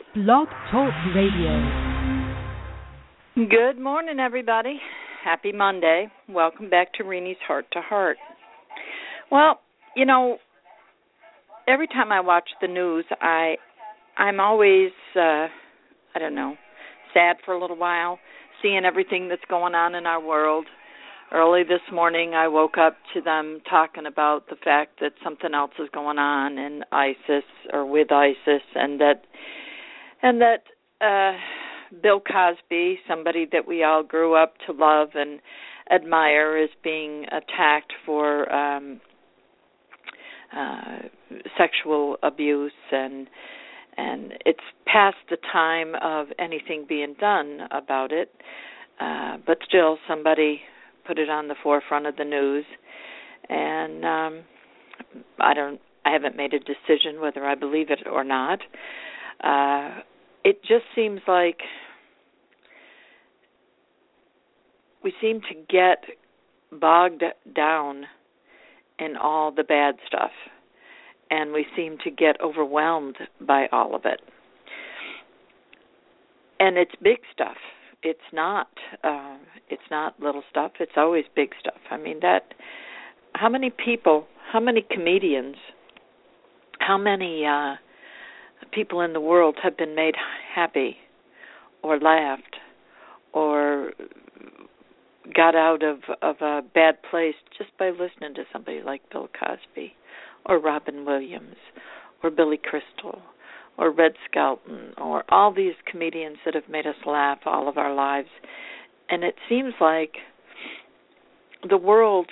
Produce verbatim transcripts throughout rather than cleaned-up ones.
Blog Talk Radio. Good morning, everybody. Happy Monday. Welcome back to Renee's Heart to Heart. Well, you know, every time I watch the news, I, I'm always, uh, I don't know, sad for a little while, seeing everything that's going on in our world. Early this morning, I woke up to them talking about the fact that something else is going on in ISIS or with ISIS, and that, and that, uh, Bill Cosby, somebody that we all grew up to love and admire, is being attacked for um, uh, sexual abuse, and and it's past the time of anything being done about it. Uh, but still, somebody put it on the forefront of the news, and um, I don't. I haven't made a decision whether I believe it or not. Uh, It just seems like we seem to get bogged down in all the bad stuff, and we seem to get overwhelmed by all of it. And it's big stuff. It's not. Uh, it's not little stuff. It's always big stuff. I mean, that. How many people? How many comedians? How many? Uh, people in the world have been made happy or laughed or got out of, of a bad place just by listening to somebody like Bill Cosby or Robin Williams or Billy Crystal or Red Skelton or all these comedians that have made us laugh all of our lives. And it seems like the world,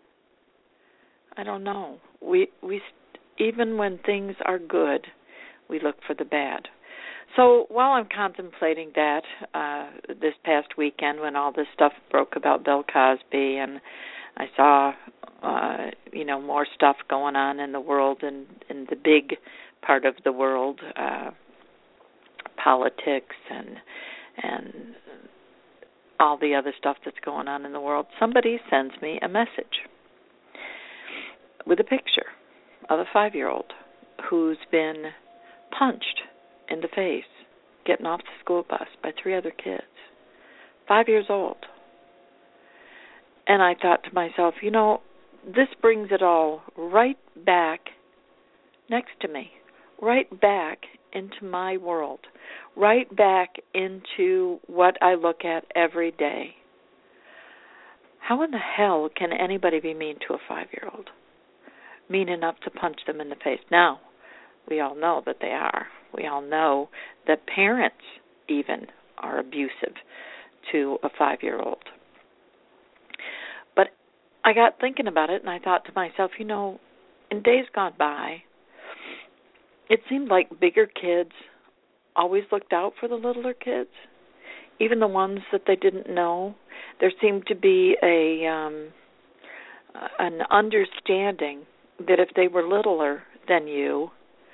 I don't know, we we even when things are good, we look for the bad. So while I'm contemplating that uh, this past weekend, when all this stuff broke about Bill Cosby, and I saw, uh, you know, more stuff going on in the world and in the big part of the world, uh, politics and and all the other stuff that's going on in the world, somebody sends me a message with a picture of a five-year-old who's been punched in the face, getting off the school bus by three other kids, five years old. And I thought to myself, you know, this brings it all right back next to me, right back into my world, right back into what I look at every day. How in the hell can anybody be mean to a five-year-old? Mean enough to punch them in the face? Now, we all know that they are. We all know that parents even are abusive to a five-year-old. But I got thinking about it, and I thought to myself, you know, in days gone by, it seemed like bigger kids always looked out for the littler kids, even the ones that they didn't know. There seemed to be a um, an understanding that if they were littler than you,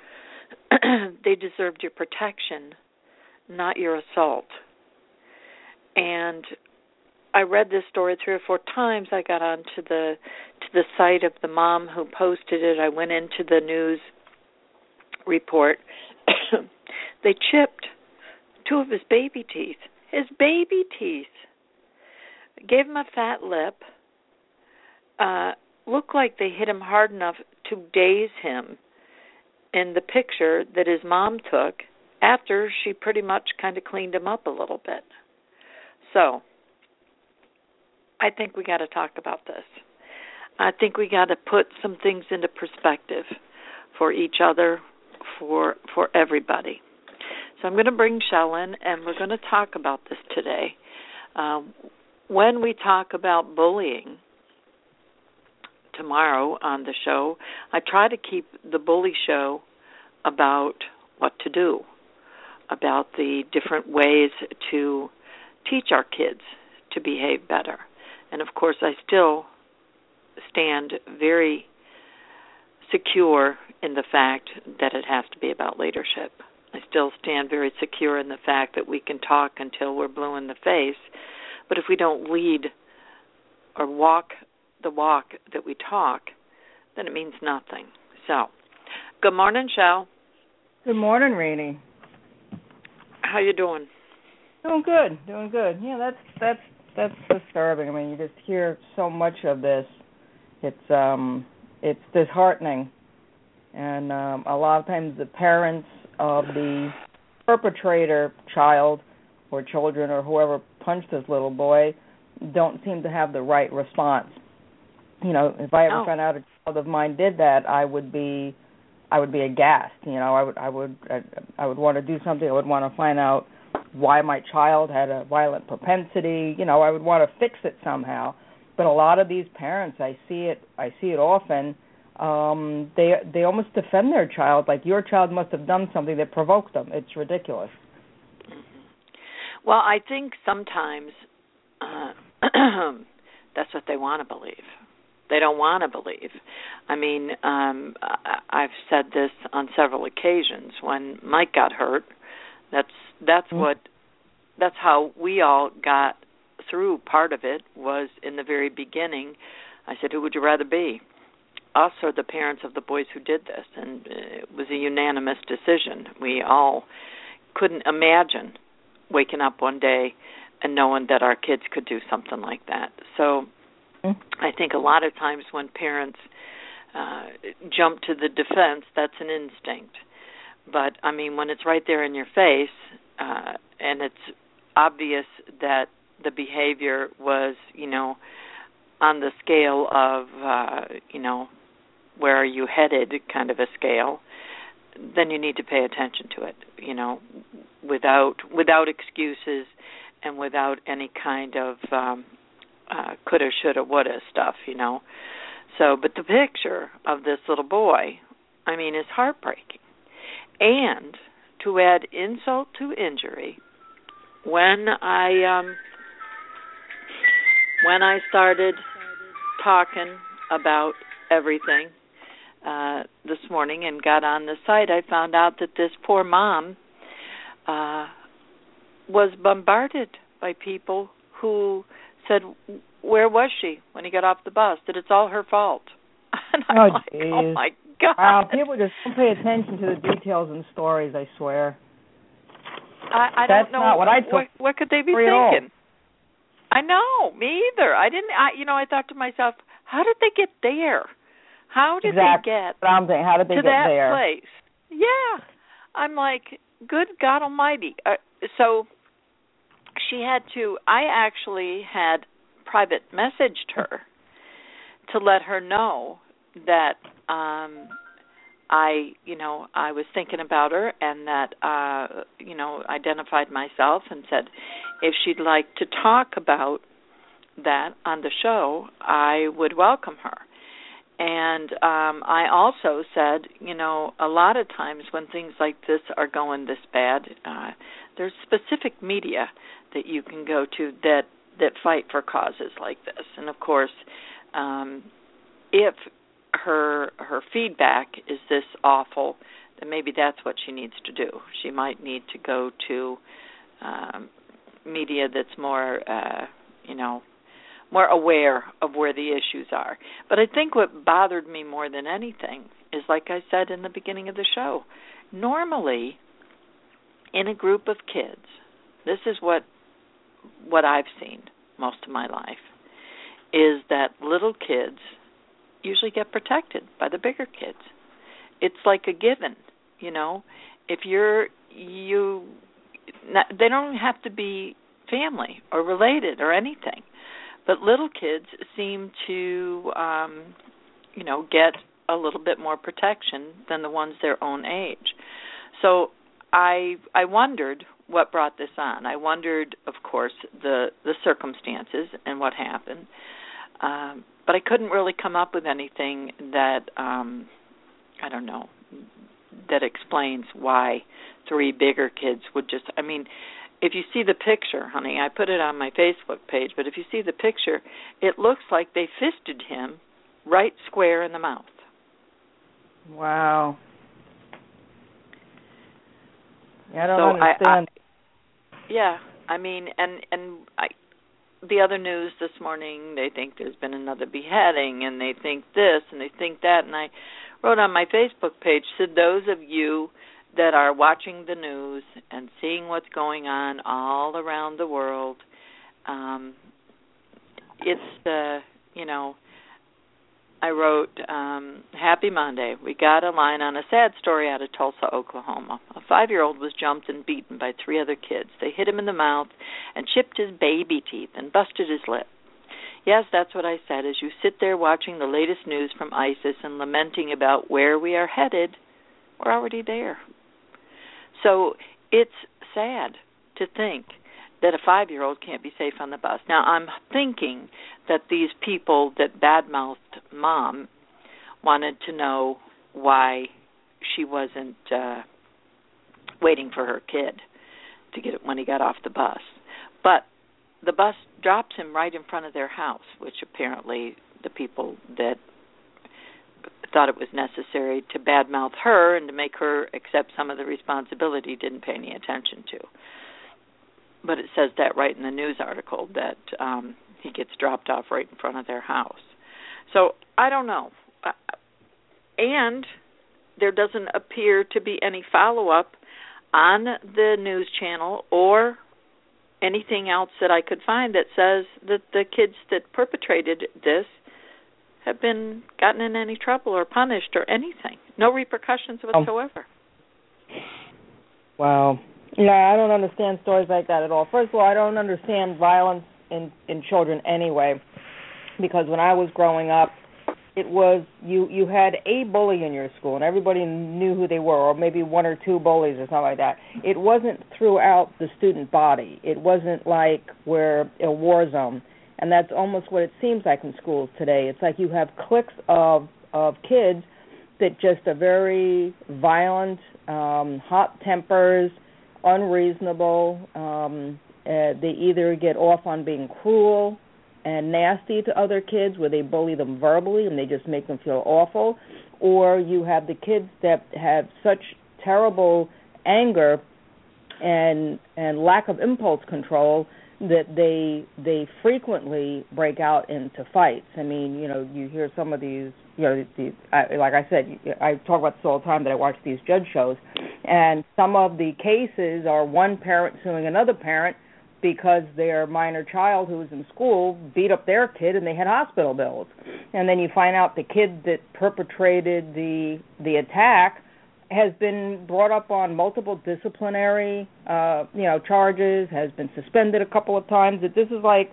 they deserved your protection, not your assault. And I read this story three or four times. I got onto the to the site of the mom who posted it. I went into the news report. They chipped two of his baby teeth. His baby teeth. Gave him a fat lip. Uh, looked like they hit him hard enough to daze him in the picture that his mom took after she pretty much kind of cleaned him up a little bit. So, I think we got to talk about this. I think we got to put some things into perspective for each other, for for everybody. So I'm going to bring Shell in, and we're going to talk about this today. Um, when we talk about bullying tomorrow on the show, I try to keep the bully show about what to do, about the different ways to teach our kids to behave better. And of course, I still stand very secure in the fact that it has to be about leadership. I still stand very secure in the fact that we can talk until we're blue in the face, but if we don't lead or walk the walk that we talk, then it means nothing. So, good morning, Shell. Good morning, Rainey. How you doing? Doing good, doing good. Yeah, that's that's that's disturbing. I mean, you just hear so much of this. It's um, it's disheartening, and um, a lot of times the parents of the perpetrator child or children or whoever punched this little boy don't seem to have the right response. You know, if I ever oh. found out a child of mine did that, I would be, I would be aghast. You know, I would, I would, I, I would want to do something. I would want to find out why my child had a violent propensity. You know, I would want to fix it somehow. But a lot of these parents, I see it, I see it often. Um, they they almost defend their child like your child must have done something that provoked them. It's ridiculous. Mm-hmm. Well, I think sometimes uh, that's what they want to believe. They don't want to believe. I mean, um, I've said this on several occasions. When Mike got hurt, that's that's mm-hmm. what that's how we all got through. Part of it was in the very beginning. I said, "Who would you rather be, us or the parents of the boys who did this?" And it was a unanimous decision. We all couldn't imagine waking up one day and knowing that our kids could do something like that. So I think a lot of times when parents uh, jump to the defense, that's an instinct. But, I mean, when it's right there in your face uh, and it's obvious that the behavior was, you know, on the scale of, uh, you know, where are you headed kind of a scale, then you need to pay attention to it, you know, without without excuses and without any kind of um, uh, coulda, shoulda, woulda stuff, you know. So, but the picture of this little boy, I mean, is heartbreaking. And to add insult to injury, when I um, when I started talking about everything uh, this morning and got on the site, I found out that this poor mom uh, was bombarded by people who said, "Where was she when he got off the bus? That it's all her fault." And I'm oh, like, geez. "Oh my God!" Wow, people just don't pay attention to the details and stories. I swear. I, I That's don't know not what I took what, what could they be real. thinking. I know, me either. I didn't. I, you know, I thought to myself, how did they get there? How did exactly. they get I'm saying, how did they to get that there? place? Yeah, I'm like, good God Almighty. Uh, so she had to. I actually had private messaged her to let her know that um, I, you know, I was thinking about her and that, uh, you know, identified myself and said if she'd like to talk about that on the show, I would welcome her. And um, I also said, you know, a lot of times when things like this are going this bad, uh, there's specific media that you can go to that, that fight for causes like this. And, of course, um, if her her feedback is this awful, then maybe that's what she needs to do. She might need to go to um, media that's more, uh, you know, more aware of where the issues are. But I think what bothered me more than anything is, like I said in the beginning of the show, normally in a group of kids, this is what what I've seen most of my life, is that little kids usually get protected by the bigger kids. It's like a given, you know. If you're, you, they don't have to be family or related or anything. But little kids seem to, um, you know, get a little bit more protection than the ones their own age. So I I wondered what brought this on. I wondered, of course, the, the circumstances and what happened. Um, but I couldn't really come up with anything that, um, I don't know, that explains why three bigger kids would just, I mean, if you see the picture, honey, I put it on my Facebook page, but if you see the picture, it looks like they fisted him right square in the mouth. Wow. Yeah, I don't so understand. I, I, yeah, I mean, and, and I, the other news this morning, they think there's been another beheading, and they think this, and they think that, and I wrote on my Facebook page, said those of you that are watching the news and seeing what's going on all around the world, um, it's, uh, you know, I wrote, um, Happy Monday. We got a line on a sad story out of Tulsa, Oklahoma. A five-year-old was jumped and beaten by three other kids. They hit him in the mouth and chipped his baby teeth and busted his lip. Yes, that's what I said. As you sit there watching the latest news from ISIS and lamenting about where we are headed, we're already there. So it's sad to think that a five-year-old can't be safe on the bus. Now, I'm thinking that these people that badmouthed Mom wanted to know why she wasn't uh, waiting for her kid to get it when he got off the bus. But the bus drops him right in front of their house, which apparently the people that thought it was necessary to badmouth her and to make her accept some of the responsibility didn't pay any attention to. But it says that right in the news article, that um, he gets dropped off right in front of their house. So I don't know. And there doesn't appear to be any follow-up on the news channel or anything else that I could find that says that the kids that perpetrated this have been gotten in any trouble or punished or anything. No repercussions whatsoever. Wow. Yeah, I don't understand stories like that at all. First of all, I don't understand violence in, in children anyway, because when I was growing up, it was you, you had a bully in your school, and everybody knew who they were, or maybe one or two bullies or something like that. It wasn't throughout the student body. It wasn't like we're a war zone, and that's almost what it seems like in schools today. It's like you have cliques of, of kids that just are very violent, um, hot tempers, unreasonable. Um, uh, they either get off on being cruel and nasty to other kids, where they bully them verbally and they just make them feel awful, or you have the kids that have such terrible anger and and lack of impulse control that they they frequently break out into fights. I mean, you know, you hear some of these, you know, these, I, like I said, I talk about this all the time that I watch these judge shows, and some of the cases are one parent suing another parent because their minor child who was in school beat up their kid and they had hospital bills. And then you find out the kid that perpetrated the the attack has been brought up on multiple disciplinary, uh, you know, charges, has been suspended a couple of times. That this is like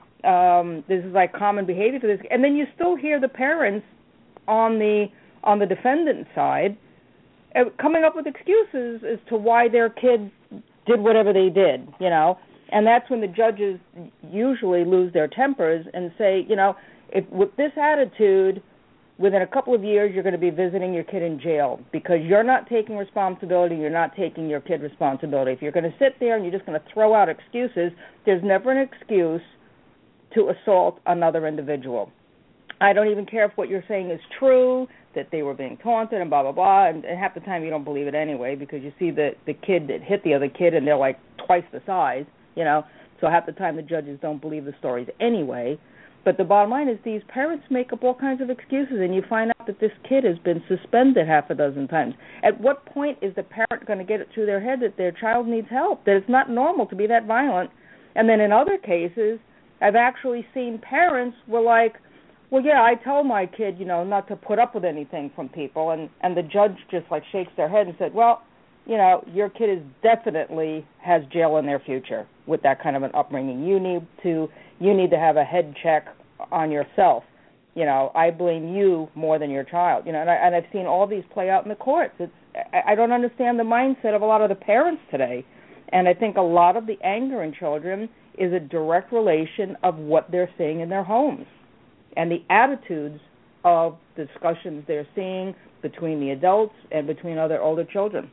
um, this is like common behavior for this. And then you still hear the parents on the on the defendant's side uh, coming up with excuses as to why their kid did whatever they did, you know. And that's when the judges usually lose their tempers and say, you know, if with this attitude, within a couple of years, you're going to be visiting your kid in jail because you're not taking responsibility, you're not taking your kid responsibility. If you're going to sit there and you're just going to throw out excuses, there's never an excuse to assault another individual. I don't even care if what you're saying is true, that they were being taunted and blah, blah, blah, and, and half the time you don't believe it anyway because you see the, the kid that hit the other kid and they're like twice the size, you know, so half the time the judges don't believe the stories anyway. But the bottom line is these parents make up all kinds of excuses, and you find out that this kid has been suspended half a dozen times. At what point is the parent going to get it through their head that their child needs help, that it's not normal to be that violent? And then in other cases, I've actually seen parents were like, well, yeah, I tell my kid, you know, not to put up with anything from people, and, and the judge just, like, shakes their head and said, well, you know, your kid is definitely has jail in their future with that kind of an upbringing. You need to you need to have a head check on yourself. You know, I blame you more than your child. You know, and, I, and I've seen all these play out in the courts. It's I, I don't understand the mindset of a lot of the parents today, and I think a lot of the anger in children is a direct relation of what they're seeing in their homes and the attitudes of discussions they're seeing between the adults and between other older children.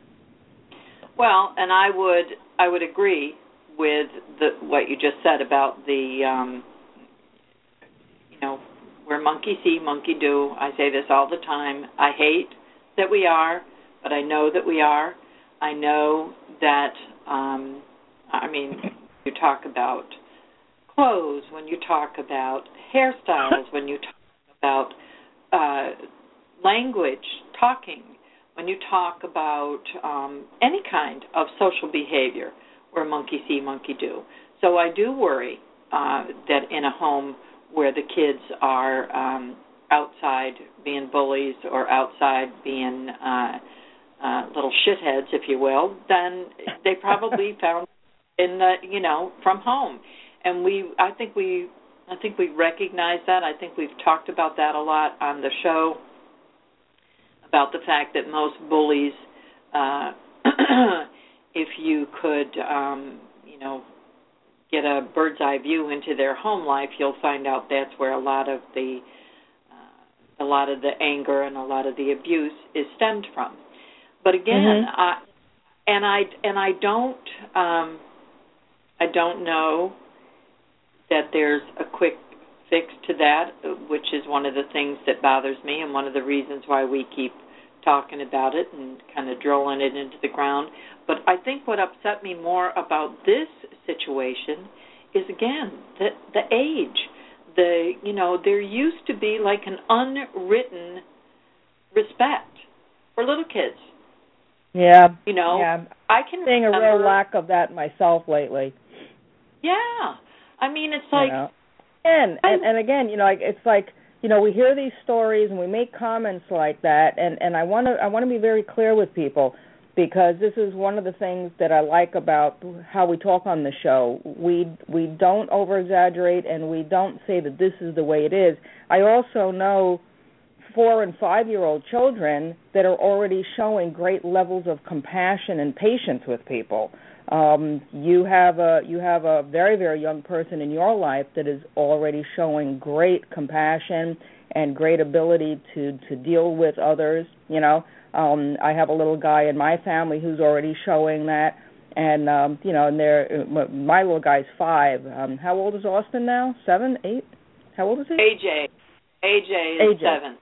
Well, and I would I would agree with the, what you just said about the, um, you know, we're monkey see, monkey do. I say this all the time. I hate that we are, but I know that we are. I know that, um, I mean, you talk about clothes, when you talk about hairstyles, when you talk about uh, language, talking, when you talk about um, any kind of social behavior where monkey see, monkey do. So I do worry uh, that in a home where the kids are um, outside being bullies or outside being uh, uh, little shitheads, if you will, then they probably found in the, you know, from home. And we, I think we, I think we recognize that. I think we've talked about that a lot on the show, about the fact that most bullies, uh, if you could, um, you know, get a bird's eye view into their home life, you'll find out that's where a lot of the, uh, a lot of the anger and a lot of the abuse is stemmed from. But again, mm-hmm. I, and I and I don't, um, I don't know that there's a quick fix to that, which is one of the things that bothers me and one of the reasons why we keep talking about it and kind of drilling it into the ground. But I think what upset me more about this situation is, again, the the age. The, you know, there used to be like an unwritten respect for little kids. Yeah. You know, yeah. I can seeing a remember, real lack of that myself lately. Yeah. I mean, it's like... You know? And, and and again, you know, like it's like, you know, we hear these stories and we make comments like that, and, and I want to I want to be very clear with people, because this is one of the things that I like about how we talk on the show. We we don't over-exaggerate, and we don't say that this is the way it is. I also know four- and five-year-old children that are already showing great levels of compassion and patience with people. Um, you have a you have a very, very young person in your life that is already showing great compassion and great ability to, to deal with others, you know. Um, I have a little guy in my family who's already showing that, and, um, you know, and they're, my little guy's five. Um, how old is Austin now? Seven? Eight? How old is he? A J. A J is A J. seven.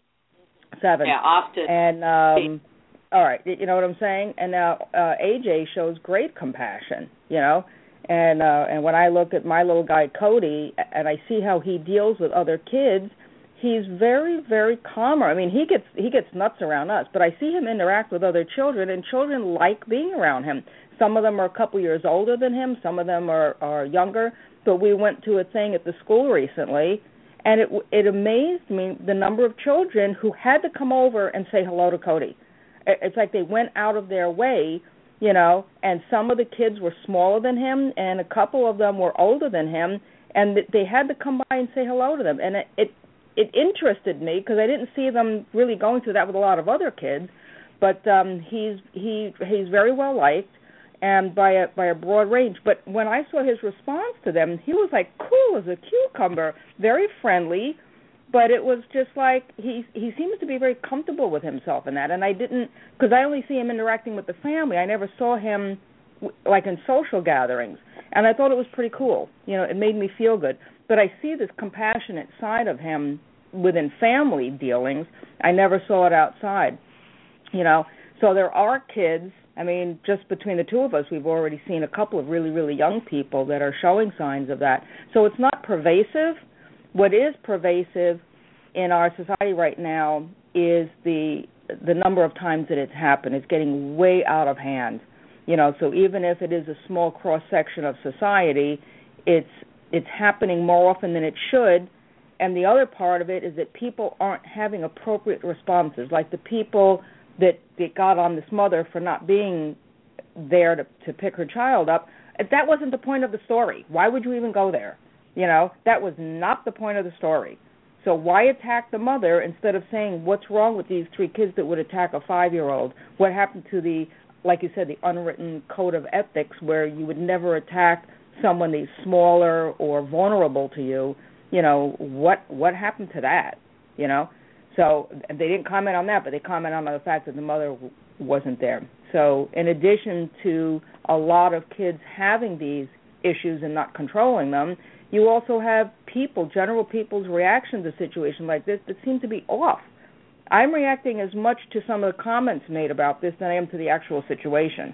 Seven. Yeah, Austin. And, um, all right, you know what I'm saying? And now uh, A J shows great compassion, you know. And uh, and when I look at my little guy, Cody, and I see how he deals with other kids, he's very, very calmer. I mean, he gets he gets nuts around us, but I see him interact with other children, and children like being around him. Some of them are a couple years older than him. Some of them are, are younger. But we went to a thing at the school recently, and it it amazed me the number of children who had to come over and say hello to Cody. It's like they went out of their way, you know, and some of the kids were smaller than him, and a couple of them were older than him, and they had to come by and say hello to them. And it it, it interested me, because I didn't see them really going through that with a lot of other kids. But um, he's he he's very well liked, and by a by a broad range. But when I saw his response to them, he was like cool as a cucumber, very friendly. But it was just like he he seems to be very comfortable with himself in that. And I didn't, because I only see him interacting with the family. I never saw him like in social gatherings. And I thought it was pretty cool. You know, it made me feel good. But I see this compassionate side of him within family dealings. I never saw it outside. You know, so there are kids. I mean, just between the two of us, we've already seen a couple of really, really young people that are showing signs of that. So it's not pervasive. What is pervasive in our society right now is the the number of times that it's happened. It's getting way out of hand. You know, so even if it is a small cross section of society, it's it's happening more often than it should. And the other part of it is that people aren't having appropriate responses, like the people that, that got on this mother for not being there to, to pick her child up. That wasn't the point of the story. Why would you even go there? You know, that was not the point of the story. So why attack the mother instead of saying what's wrong with these three kids that would attack a five-year-old? What happened to the, like you said, the unwritten code of ethics where you would never attack someone that's smaller or vulnerable to you? You know, what what happened to that? You know? So they didn't comment on that, but they commented on the fact that the mother w- wasn't there. So in addition to a lot of kids having these issues and not controlling them, you also have people, general people's reaction to a situation like this that seem to be off. I'm reacting as much to some of the comments made about this than I am to the actual situation.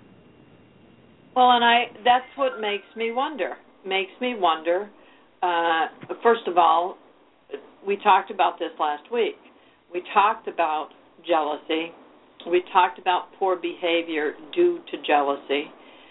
Well, and I that's what makes me wonder. Makes me wonder, uh, first of all, we talked about this last week. We talked about jealousy we talked about poor behavior due to jealousy.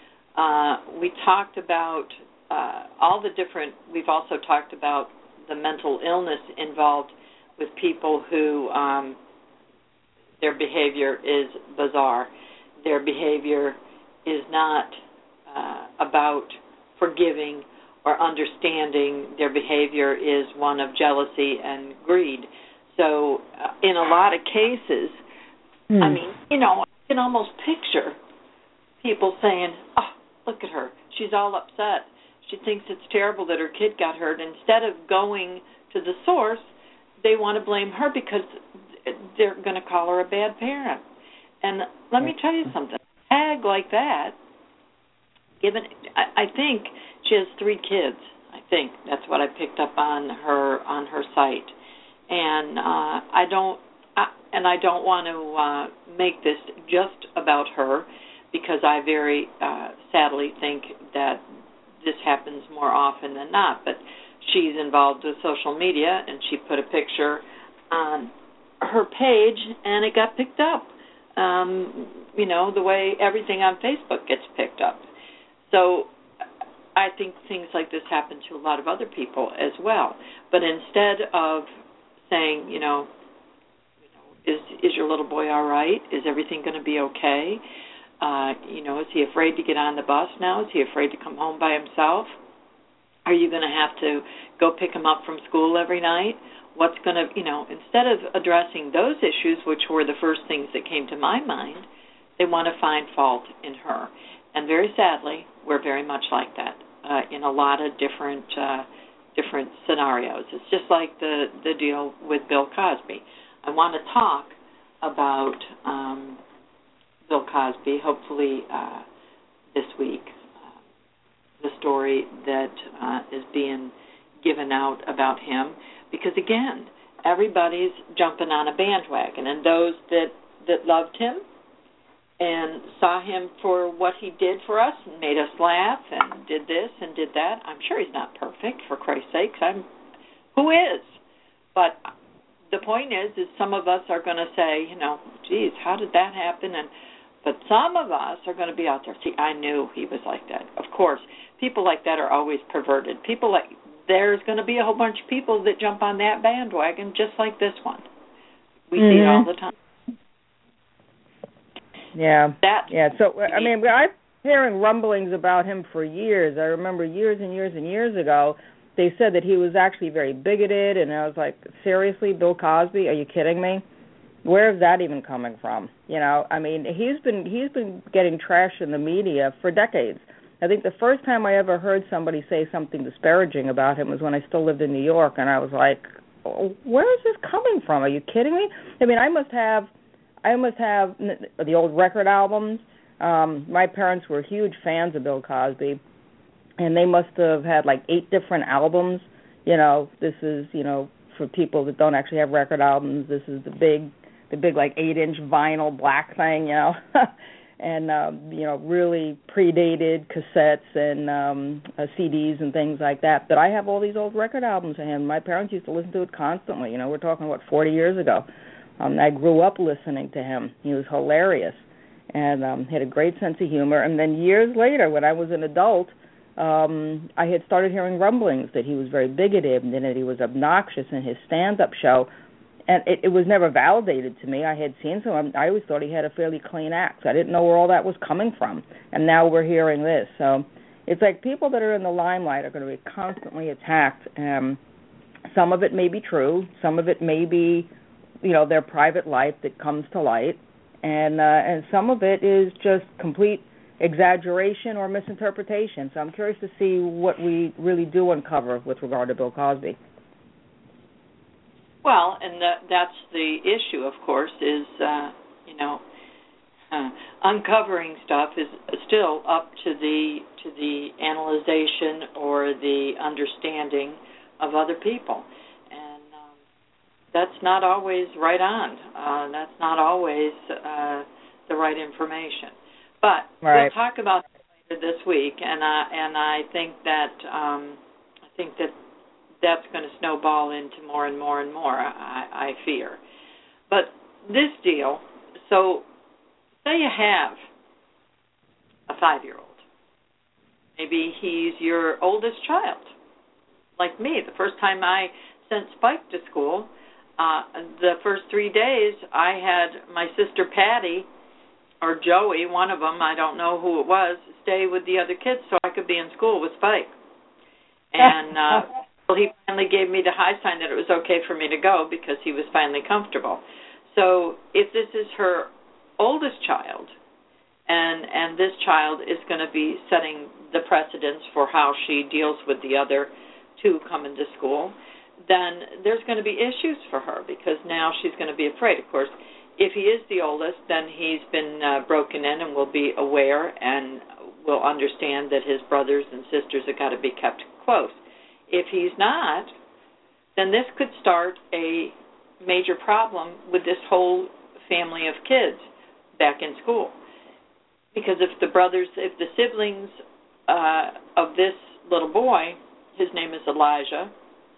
Uh, we talked about uh, all the different, we've also talked about the mental illness involved with people who um, their behavior is bizarre. Their behavior is not uh, about forgiving or understanding. Their behavior is one of jealousy and greed. So uh, in a lot of cases, mm. I mean, you know, I can almost picture people saying, oh, look at her. She's all upset. She thinks it's terrible that her kid got hurt. Instead of going to the source, they want to blame her because they're going to call her a bad parent. And let me tell you something. Tag like that, given, I, I think she has three kids. I think that's what I picked up on her on her site. And uh, I don't, I, and I don't want to uh, make this just about her, because I very uh, sadly think that this happens more often than not. But she's involved with social media, and she put a picture on her page, and it got picked up. Um, you know, the way everything on Facebook gets picked up. So I think things like this happen to a lot of other people as well. But instead of saying, you know, you know, is is your little boy all right? Is everything going to be okay? Uh, you know, is he afraid to get on the bus now? Is he afraid to come home by himself? Are you going to have to go pick him up from school every night? What's going to, you know, instead of addressing those issues, which were the first things that came to my mind, they want to find fault in her. And very sadly, we're very much like that uh, in a lot of different uh, different scenarios. It's just like the, the deal with Bill Cosby. I want to talk about um, Bill Cosby, hopefully uh, this week, uh, the story that uh, is being given out about him. Because, again, everybody's jumping on a bandwagon. And those that, that loved him and saw him for what he did for us and made us laugh and did this and did that, I'm sure he's not perfect, for Christ's sakes. I'm, who is? But the point is, is some of us are going to say, you know, geez, how did that happen? And But some of us are going to be out there. See, I knew he was like that. Of course, people like that are always perverted. People like... There's going to be a whole bunch of people that jump on that bandwagon just like this one. We mm-hmm. see it all the time. Yeah. That, yeah. So, I mean, I've been hearing rumblings about him for years. I remember years and years and years ago, they said that he was actually very bigoted, and I was like, seriously, Bill Cosby? Are you kidding me? Where is that even coming from? You know, I mean, he's been he's been getting trashed in the media for decades. I think the first time I ever heard somebody say something disparaging about him was when I still lived in New York, and I was like, oh, where is this coming from? Are you kidding me? I mean, I must have, I must have the old record albums. Um, my parents were huge fans of Bill Cosby, and they must have had like eight different albums. You know, this is, you know, for people that don't actually have record albums, this is the big, the big like eight-inch vinyl black thing, you know. and, um, you know, really predated cassettes and um, uh, C Ds and things like that. But I have all these old record albums of him. My parents used to listen to it constantly. You know, we're talking, what, forty years ago. Um, I grew up listening to him. He was hilarious and um, had a great sense of humor. And then years later, when I was an adult, um, I had started hearing rumblings that he was very bigoted and that he was obnoxious in his stand-up show. And it, it was never validated to me. I had seen some. I always thought he had a fairly clean act. So I didn't know where all that was coming from. And now we're hearing this. So it's like people that are in the limelight are going to be constantly attacked. Um, some of it may be true. Some of it may be, you know, their private life that comes to light. And uh, and some of it is just complete exaggeration or misinterpretation. So I'm curious to see what we really do uncover with regard to Bill Cosby. Well, and that, that's the issue, of course, is, uh, you know, uh, uncovering stuff is still up to the to the analyzation or the understanding of other people. And um, that's not always right on. Uh, that's not always uh, the right information. But right. We'll talk about that later this week, and I, and I think that um, I think that that's going to snowball into more and more and more, I, I fear. But this deal, so say you have a five-year-old. Maybe he's your oldest child, like me. The first time I sent Spike to school, uh, the first three days I had my sister Patty or Joey, one of them, I don't know who it was, stay with the other kids so I could be in school with Spike. And uh, well, he finally gave me the high sign that it was okay for me to go because he was finally comfortable. So if this is her oldest child, and and this child is going to be setting the precedence for how she deals with the other two coming to school, then there's going to be issues for her because now she's going to be afraid. Of course, if he is the oldest, then he's been uh, broken in and will be aware and will understand that his brothers and sisters have got to be kept close. If he's not, then this could start a major problem with this whole family of kids back in school. Because if the brothers, if the siblings uh, of this little boy, his name is Elijah,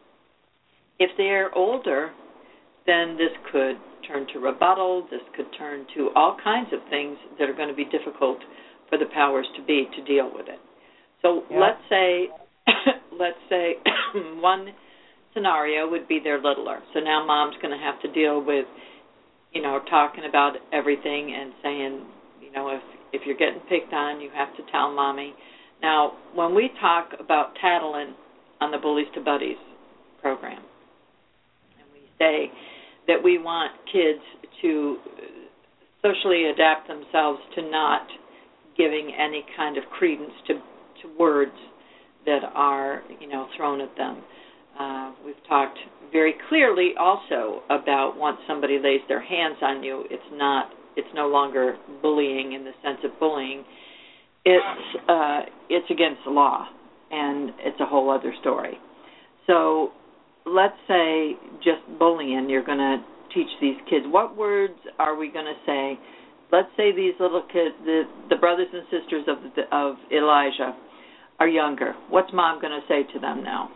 if they're older, then this could turn to rebuttal, this could turn to all kinds of things that are going to be difficult for the powers to be to deal with it. So yeah. let's say, let's say one scenario would be they're littler. So now mom's going to have to deal with, you know, talking about everything and saying, you know, if if you're getting picked on, you have to tell mommy. Now, when we talk about tattling on the Bullies to Buddies program, and we say that we want kids to socially adapt themselves to not giving any kind of credence to, to words that are, you know, thrown at them. Uh, we've talked very clearly also about once somebody lays their hands on you, it's not, it's no longer bullying in the sense of bullying. It's uh, it's against the law, and it's a whole other story. So let's say just bullying, you're going to teach these kids. What words are we going to say? Let's say these little kids, the, the brothers and sisters of the, of Elijah are younger. What's mom going to say to them now?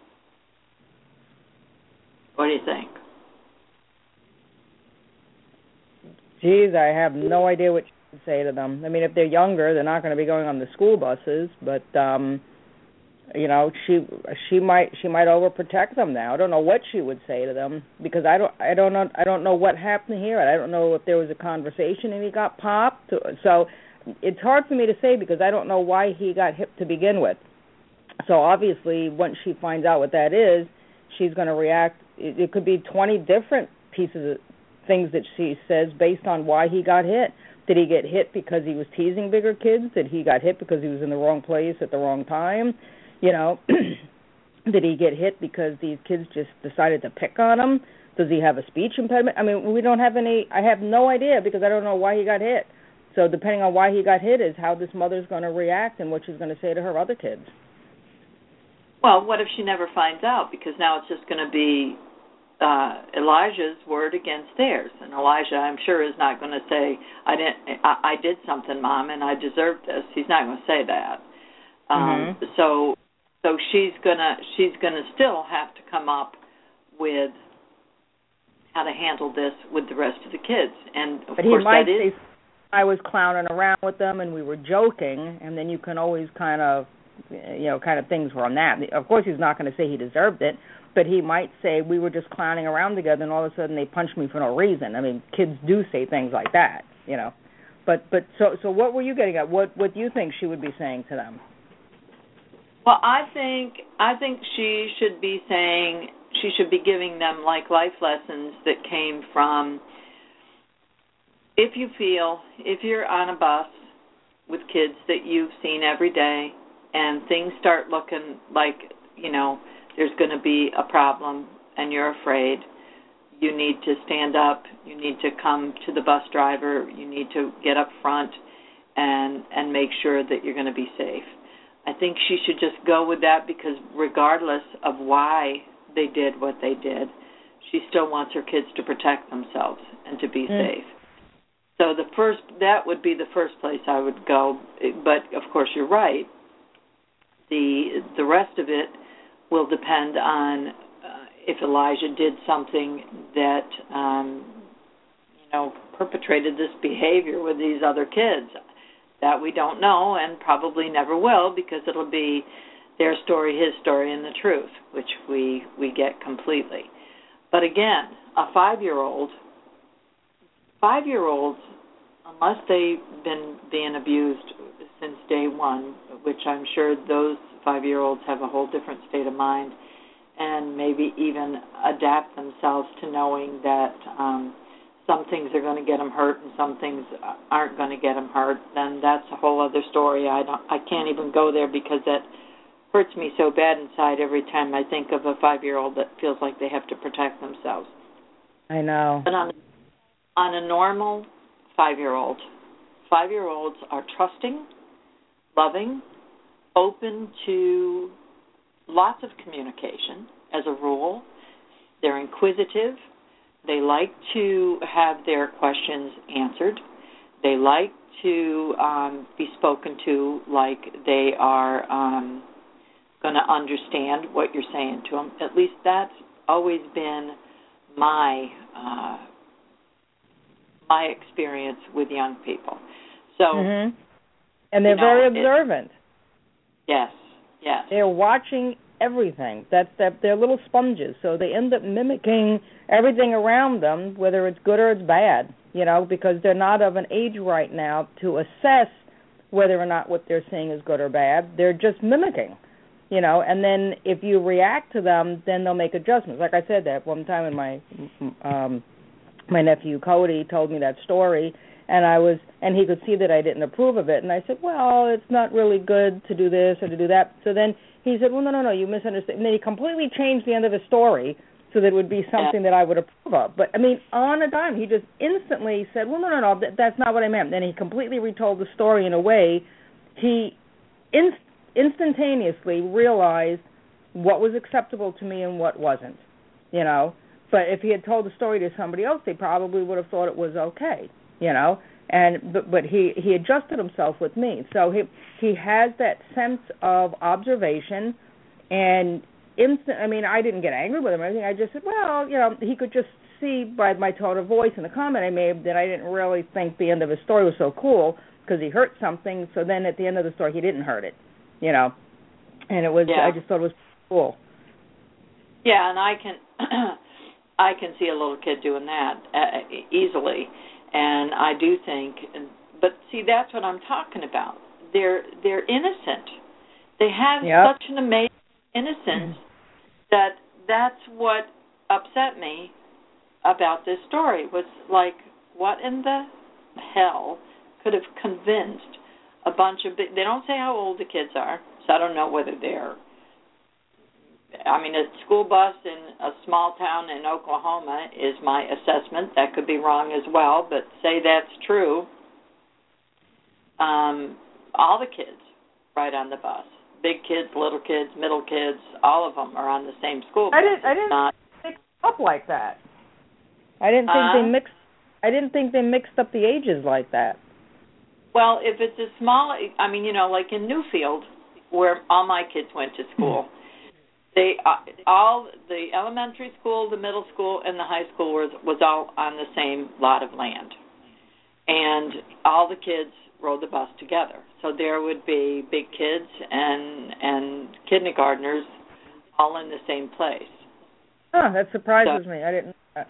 What do you think? Geez, I have no idea what you would say to them. I mean, if they're younger, they're not going to be going on the school buses, but um, you know, she she might she might overprotect them now. I don't know what she would say to them because I don't I don't know I don't know what happened here. I don't know if there was a conversation and he got popped. So it's hard for me to say because I don't know why he got hit to begin with. So obviously, once she finds out what that is, she's going to react. It, it could be twenty different pieces of things that she says based on why he got hit. Did he get hit because he was teasing bigger kids? Did he got hit because he was in the wrong place at the wrong time? You know, did he get hit because these kids just decided to pick on him? Does he have a speech impediment? I mean, we don't have any, I have no idea because I don't know why he got hit. So depending on why he got hit is how this mother's going to react and what she's going to say to her other kids. Well, what if she never finds out? Because now it's just going to be uh, Elijah's word against theirs, and Elijah, I'm sure, is not going to say, "I didn't, I, I did something, Mom, and I deserve this." He's not going to say that. Um, mm-hmm. So, so she's gonna, she's gonna still have to come up with how to handle this with the rest of the kids, and of but course he might that is. Say, I was clowning around with them, and we were joking, and then you can always kind of, you know, kind of things from that. Of course, he's not going to say he deserved it, but he might say we were just clowning around together, and all of a sudden they punched me for no reason. I mean, kids do say things like that, you know. But but so so what were you getting at? What what do you think she would be saying to them? Well, I think I think she should be saying she should be giving them like life lessons that came from. If you feel, if you're on a bus with kids that you've seen every day and things start looking like, you know, there's going to be a problem and you're afraid, you need to stand up, you need to come to the bus driver, you need to get up front and, and make sure that you're going to be safe. I think she should just go with that because regardless of why they did what they did, she still wants her kids to protect themselves and to be mm. safe. So the first, that would be the first place I would go. But of course, you're right. The the rest of it will depend on uh, if Elijah did something that um, you know, perpetrated this behavior with these other kids. That we don't know and probably never will, because it'll be their story, his story, and the truth, which we, we get completely. But again, a five-year-old, five-year-olds, unless they've been being abused since day one, which I'm sure those five-year-olds have a whole different state of mind and maybe even adapt themselves to knowing that um, some things are going to get them hurt and some things aren't going to get them hurt, then that's a whole other story. I don't, I can't even go there, because that hurts me so bad inside every time I think of a five-year-old that feels like they have to protect themselves. I know. But on, on a normal five-year-old, five-year-olds are trusting, loving, open to lots of communication as a rule. They're inquisitive. They like to have their questions answered. They like to um, be spoken to like they are um, going to understand what you're saying to them. At least that's always been my uh, my experience with young people. So, mm-hmm. And they're you know, very observant. It, yes, yes. They're watching everything. That's that they're little sponges, so they end up mimicking everything around them, whether it's good or it's bad, you know, because they're not of an age right now to assess whether or not what they're seeing is good or bad. They're just mimicking, you know, and then if you react to them, then they'll make adjustments. Like I said that one time, in my um, my nephew Cody told me that story, and I was, and he could see that I didn't approve of it, and I said, well, it's not really good to do this or to do that. So then he said, well, no, no, no, you misunderstand. And then he completely changed the end of his story so that it would be something that I would approve of. But, I mean, on a dime, he just instantly said, well, no, no, no, that, that's not what I meant. Then he completely retold the story in a way he inst- instantaneously realized what was acceptable to me and what wasn't, you know. But if he had told the story to somebody else, they probably would have thought it was okay, you know. And but, but he, he adjusted himself with me. So he he has that sense of observation and instant. I mean, I didn't get angry with him or anything. I just said, well, you know, he could just see by my tone of voice and the comment I made that I didn't really think the end of his story was so cool because he hurt something. So then at the end of the story, he didn't hurt it, you know. And it was yeah. I just thought it was cool. Yeah, and I can I can see a little kid doing that uh, easily. And I do think, but see, that's what I'm talking about. They're they're innocent. They have yep. such an amazing innocence that that's what upset me about this story. Was like, what in the hell could have convinced a bunch of big, they don't say how old the kids are, so I don't know whether they're, I mean, a school bus in a small town in Oklahoma is my assessment. That could be wrong as well, but say that's true. Um, all the kids ride on the bus. Big kids, little kids, middle kids, all of them are on the same school bus. I didn't, I didn't not, mix up like that. I didn't think uh, they mixed. I didn't think they mixed up the ages like that. Well, if it's a small, I mean, you know, like in Newfield, where all my kids went to school. They uh, all the elementary school, the middle school, and the high school was was all on the same lot of land, and all the kids rode the bus together. So there would be big kids and and kindergartners all in the same place. Huh, that surprises so, me. I didn't know that.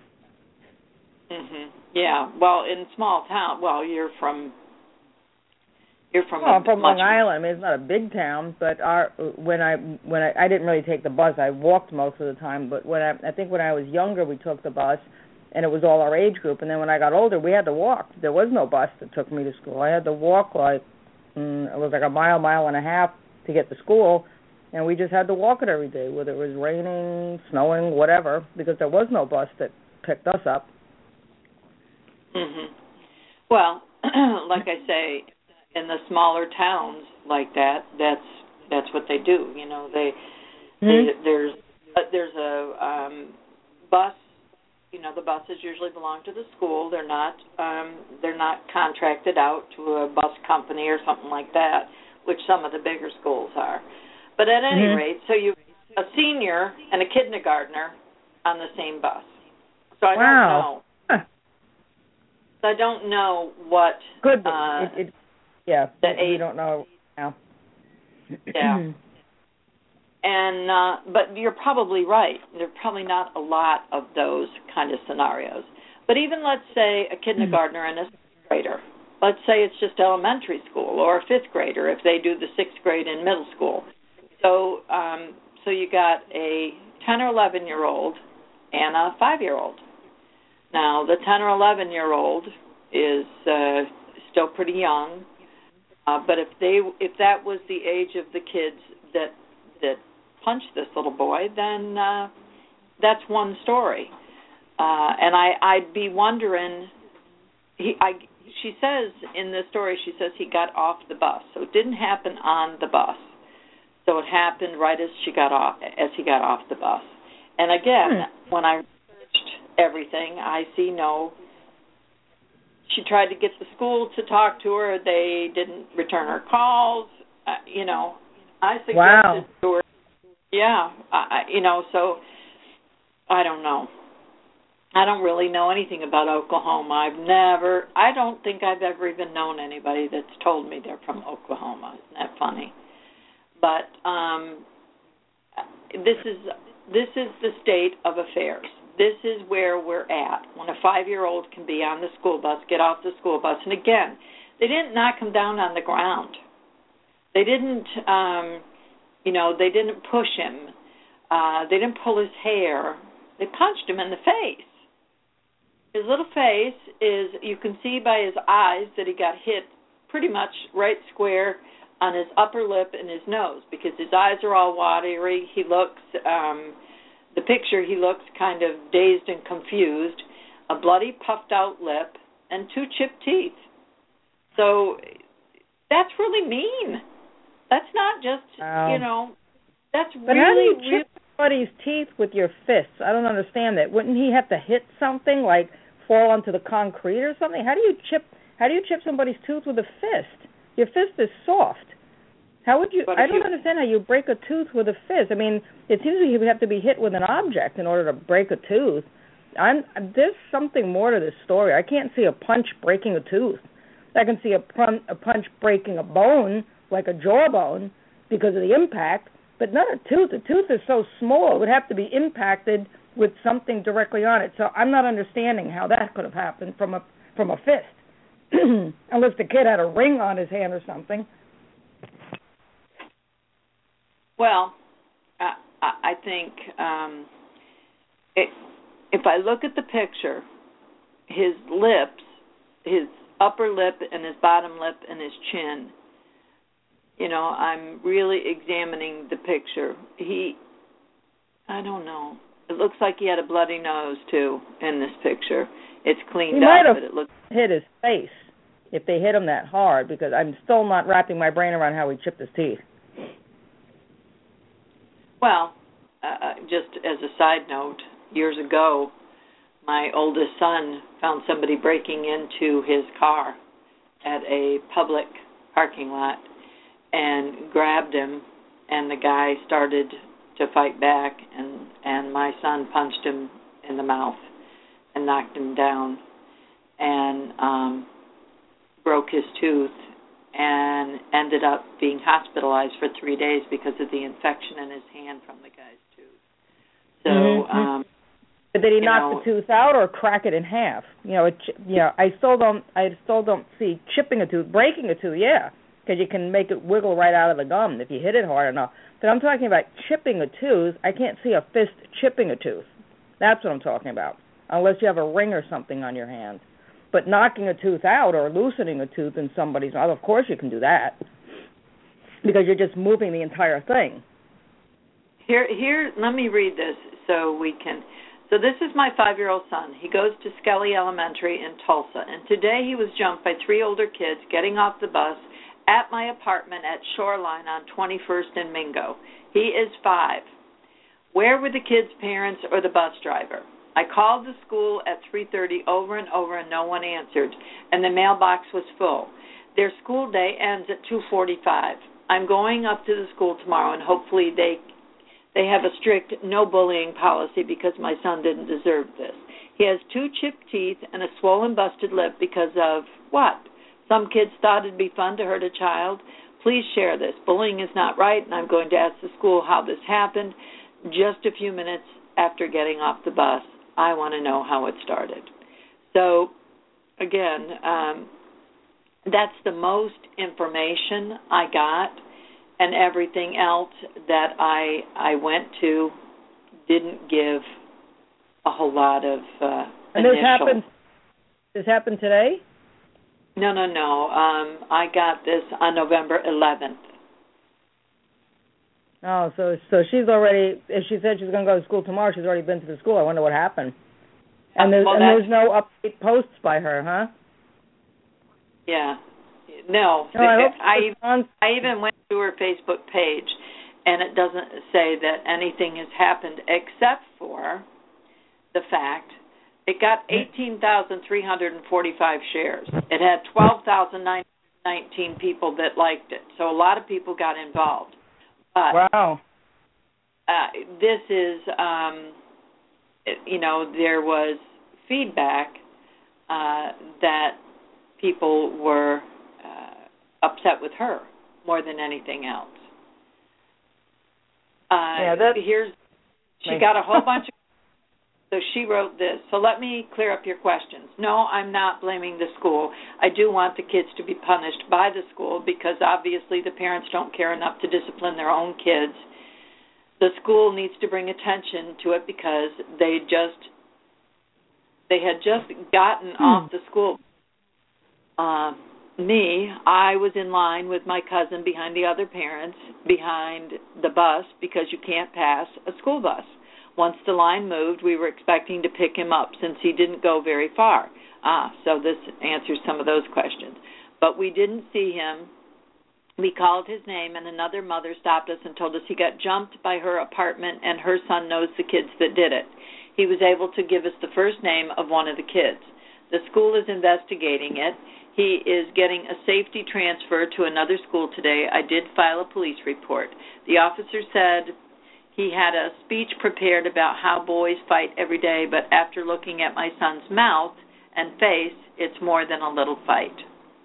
Mhm. Yeah. Well, in small town. Well, you're from. You're from well, a I'm from much Long Island. I mean, it's not a big town, but our when I when I, I didn't really take the bus. I walked most of the time. But when I I think when I was younger, we took the bus, and it was all our age group. And then when I got older, we had to walk. There was no bus that took me to school. I had to walk like mm, it was like a mile, mile and a half to get to school, and we just had to walk it every day, whether it was raining, snowing, whatever, because there was no bus that picked us up. Mhm. Well, like I say. In the smaller towns like that, that's that's what they do. You know, they, mm-hmm. they there's there's a um, bus. You know, the buses usually belong to the school. They're not um, they're not contracted out to a bus company or something like that, which some of the bigger schools are. But at any mm-hmm. rate, so you a senior and a kindergartner on the same bus. So I wow. don't know. Huh. I don't know what. Could be. Uh, it, it, yeah, the we age, don't know now. Yeah. And uh, but you're probably right. There are probably not a lot of those kind of scenarios. But even let's say a kindergartner and a sixth grader. Let's say it's just elementary school or a fifth grader if they do the sixth grade in middle school. So um, so you got a ten or eleven year old and a five year old. Now the ten or eleven year old is uh, still pretty young, uh, but if they if that was the age of the kids that that punched this little boy, then uh, that's one story. Uh, and I I'd be wondering. He I she says in the story she says he got off the bus, so it didn't happen on the bus. So it happened right as she got off as he got off the bus. And again, hmm. when I researched everything, I see no. She tried to get the school to talk to her. They didn't return her calls. Uh, you know, I suggested wow. to her. Yeah, I, you know, so I don't know. I don't really know anything about Oklahoma. I've never, I don't think I've ever even known anybody that's told me they're from Oklahoma. Isn't that funny? But um, this is this is the state of affairs. This is where we're at. When a five-year-old can be on the school bus, get off the school bus, and again, they didn't knock him down on the ground. They didn't, um, you know, they didn't push him. Uh, they didn't pull his hair. They punched him in the face. His little face is, you can see by his eyes that he got hit pretty much right square on his upper lip and his nose because his eyes are all watery. He looks, um, the picture, he looks kind of dazed and confused, a bloody puffed out lip, and two chipped teeth. So that's really mean. That's not just, wow. you know, that's but really, how do you really... chip somebody's teeth with your fists? I don't understand that. Wouldn't he have to hit something, like fall onto the concrete or something? How do you chip, how do you chip somebody's tooth with a fist? Your fist is soft. How would you, I don't you, understand how you break a tooth with a fist. I mean, it seems like you would have to be hit with an object in order to break a tooth. I'm, there's something more to this story. I can't see a punch breaking a tooth. I can see a, pun, a punch breaking a bone, like a jawbone, because of the impact, but not a tooth. A tooth is so small, it would have to be impacted with something directly on it. So I'm not understanding how that could have happened from a from a fist, unless the kid had a ring on his hand or something. Well, I, I think um, it, if I look at the picture, his lips, his upper lip and his bottom lip and his chin, you know, I'm really examining the picture. He, I don't know. It looks like he had a bloody nose, too, in this picture. It's cleaned he up, might have but it looks... hit his face if they hit him that hard, because I'm still not wrapping my brain around how he chipped his teeth. Well, uh, just as a side note, years ago, my oldest son found somebody breaking into his car at a public parking lot and grabbed him, and the guy started to fight back, and, and my son punched him in the mouth and knocked him down and um, broke his tooth and ended up being hospitalized for three days because of the infection in his hand from the guy's tooth. So, mm-hmm. um, but did he knock know, the tooth out or crack it in half? You know, it, you know, I still don't, I still don't see chipping a tooth, breaking a tooth. Yeah, because you can make it wiggle right out of the gum if you hit it hard enough. But I'm talking about chipping a tooth. I can't see a fist chipping a tooth. That's what I'm talking about, unless you have a ring or something on your hand. But knocking a tooth out or loosening a tooth in somebody's mouth, of course you can do that, because you're just moving the entire thing. Here, here. Let me read this so we can. So this is my five-year-old son. He goes to Skelly Elementary in Tulsa, and today he was jumped by three older kids getting off the bus at my apartment at Shoreline on twenty-first and Mingo. He is five. Where were the kids' parents or the bus driver? I called the school at three thirty over and over, and no one answered, and the mailbox was full. Their school day ends at two forty-five. I'm going up to the school tomorrow, and hopefully they they have a strict no bullying policy because my son didn't deserve this. He has two chipped teeth and a swollen, busted lip because of what? Some kids thought it'd be fun to hurt a child. Please share this. Bullying is not right, and I'm going to ask the school how this happened. Just a few minutes after getting off the bus, I want to know how it started. So, again, um, that's the most information I got, and everything else that I I went to didn't give a whole lot of uh, and initial. this happened. This happened today? No, no, no. Um, I got this on November eleventh. Oh, so so she's already. If she said she's going to go to school tomorrow, she's already been to the school. I wonder what happened. And there's, well, and there's no update posts by her, huh? Yeah. No. No, I, hope I, on... I even went to her Facebook page, and it doesn't say that anything has happened except for the fact it got eighteen thousand three hundred forty-five shares. It had twelve thousand nine hundred nineteen people that liked it. So a lot of people got involved. But, wow. Uh, this is, um, you know, there was feedback uh, that people were uh, upset with her more than anything else. Uh, yeah, that's... Here's, she got a whole bunch of, so she wrote this. So let me clear up your questions. No, I'm not blaming the school. I do want the kids to be punished by the school because obviously the parents don't care enough to discipline their own kids. The school needs to bring attention to it because they just, they had just gotten hmm. off the school. Uh, me, I was in line with my cousin behind the other parents behind the bus because you can't pass a school bus. Once the line moved, we were expecting to pick him up since he didn't go very far. Ah, so this answers some of those questions. But we didn't see him. We called his name, and another mother stopped us and told us he got jumped by her apartment, and her son knows the kids that did it. He was able to give us the first name of one of the kids. The school is investigating it. He is getting a safety transfer to another school today. I did file a police report. The officer said he had a speech prepared about how boys fight every day, but after looking at my son's mouth and face, it's more than a little fight.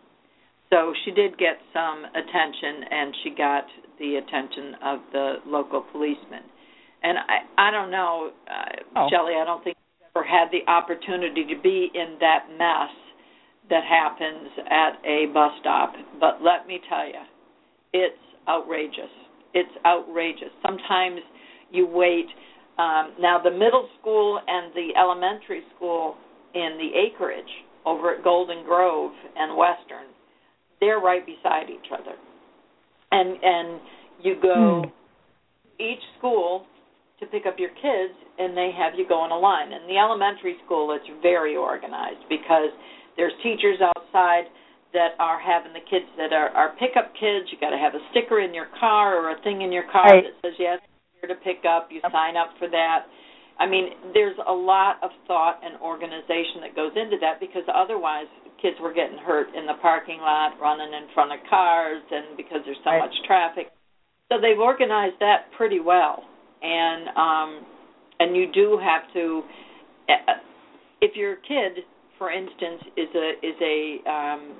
So she did get some attention, and she got the attention of the local policeman. And I, I don't know, uh, oh. Shelley, I don't think you've ever had the opportunity to be in that mess that happens at a bus stop, but let me tell you, it's outrageous. It's outrageous. Sometimes you wait. Um, now, the middle school and the elementary school in the acreage over at Golden Grove and Western, they're right beside each other. And and you go hmm. each school to pick up your kids, and they have you go in a line. In the elementary school, it's very organized because there's teachers outside that are having the kids that are, are pickup kids. You got to have a sticker in your car or a thing in your car right. that says, yes, you're here to pick up. You sign up for that. I mean, there's a lot of thought and organization that goes into that because otherwise kids were getting hurt in the parking lot, running in front of cars, and because there's so right. much traffic. So they've organized that pretty well. And um, and you do have to, if your kid, for instance, is a is a um,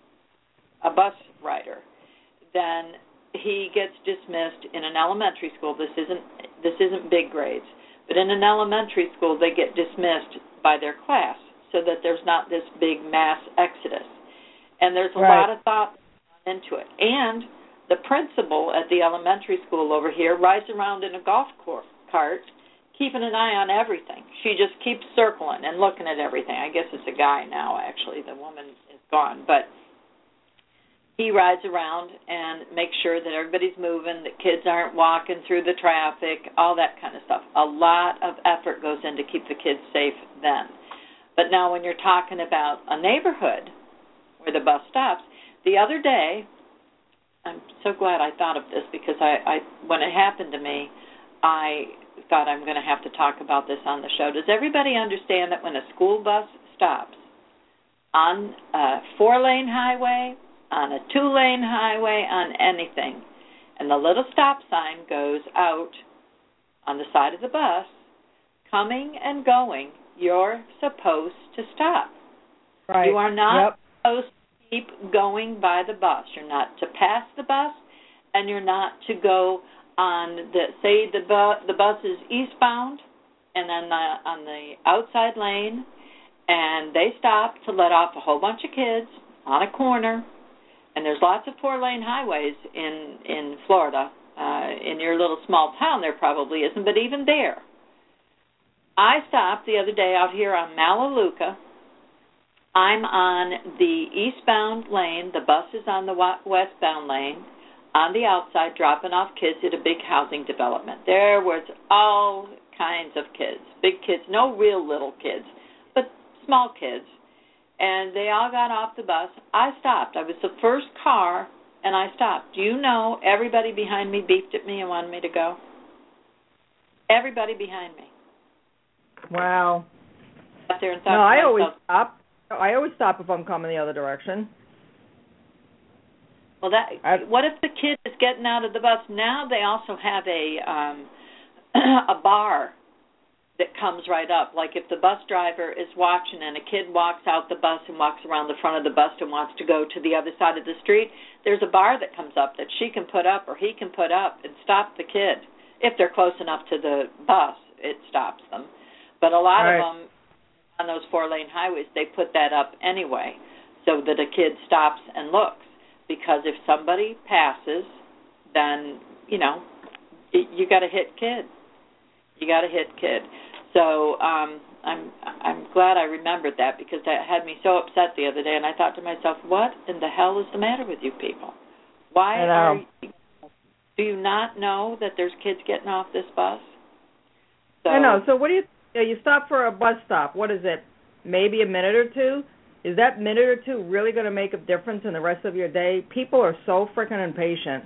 a bus rider, then he gets dismissed in an elementary school. This isn't this isn't big grades, but in an elementary school they get dismissed by their class so that there's not this big mass exodus. And there's a right. lot of thought into it. And the principal at the elementary school over here rides around in a golf cart keeping an eye on everything. She just keeps circling and looking at everything. I guess it's a guy now, actually. The woman is gone. But he rides around and makes sure that everybody's moving, that kids aren't walking through the traffic, all that kind of stuff. A lot of effort goes in to keep the kids safe then. But now when you're talking about a neighborhood where the bus stops, the other day, I'm so glad I thought of this because I, I when it happened to me, I thought I'm going to have to talk about this on the show. Does everybody understand that when a school bus stops on a four-lane highway, on a two-lane highway, on anything, and the little stop sign goes out on the side of the bus, coming and going you're supposed to stop. Right. You are not yep. supposed to keep going by the bus. You're not to pass the bus, and you're not to go on the, say the bu- the bus is eastbound, and then the, on the outside lane, and they stop to let off a whole bunch of kids on a corner, and there's lots of four-lane highways in, in Florida. Uh, in your little small town there probably isn't, but even there. I stopped the other day out here on Malaluca. I'm on the eastbound lane. The bus is on the westbound lane, on the outside, dropping off kids at a big housing development. There was all kinds of kids, big kids, no real little kids, but small kids. And they all got off the bus. I stopped. I was the first car, and I stopped. Do you know everybody behind me beeped at me and wanted me to go? Everybody behind me. Wow. Sat there and thought no, to I myself, always stop. I always stop if I'm coming the other direction. Well, that. I, what if the kid is getting out of the bus? Now they also have a um, a bar that comes right up. Like if the bus driver is watching and a kid walks out the bus and walks around the front of the bus and wants to go to the other side of the street, there's a bar that comes up that she can put up or he can put up and stop the kid. If they're close enough to the bus, it stops them. But a lot right. of them on those four-lane highways, they put that up anyway so that a kid stops and looks. Because if somebody passes, then, you know, you got to hit kid. You got to hit kid. So um, I'm I'm glad I remembered that because that had me so upset the other day. And I thought to myself, what in the hell is the matter with you people? Why are you, do you not know that there's kids getting off this bus? So, I know. So what do you, you, know, you stop for a bus stop. What is it, maybe a minute or two? Is that minute or two really going to make a difference in the rest of your day? People are so freaking impatient.